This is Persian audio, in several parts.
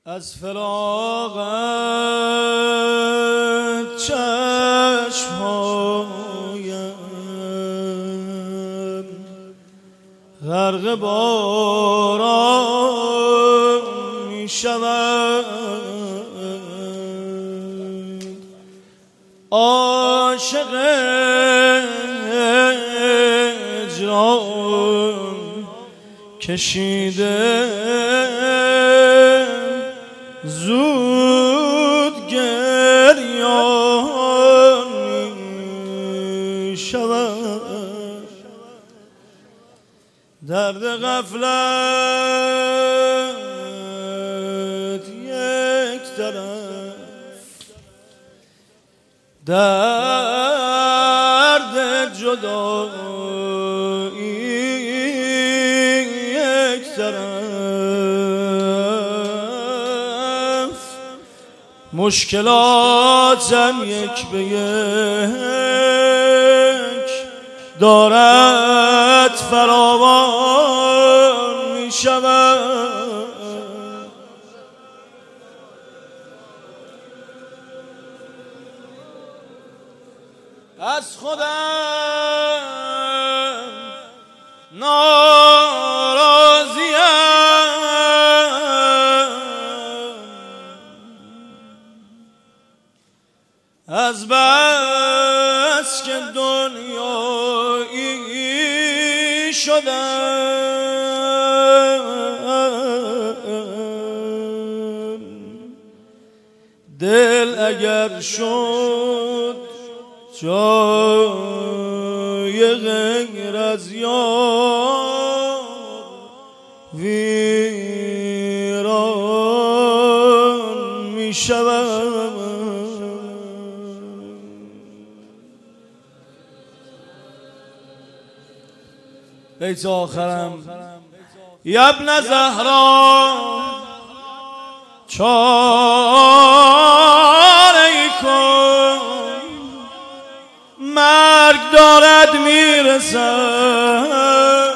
از فراقت چشمهایم غرق باران می شود. عاشق هجران کشیده زود گریان می شود. درد غفلت یک طرف، درد جدایی یک طرف، مشکلاتم یک به یک دارد فراوان می شود. از خودم ناراضیم، از بس که دنیایی شدم. دل اگر شد جای غیر از یار ویران می شود. بیت آخرم: یا ابن زهرا چاره کن، مرگ دارد میرسد.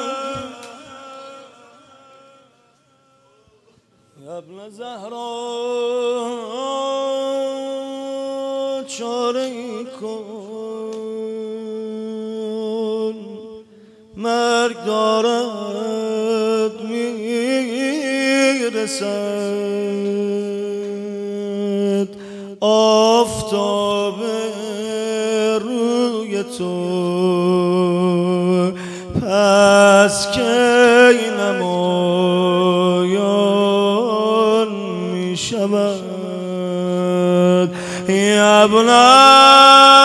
یا ابن زهرا چاره کن، مرگ دارد میرسد. آفتاب روی تو پس کی نمایان می شود. یا ابن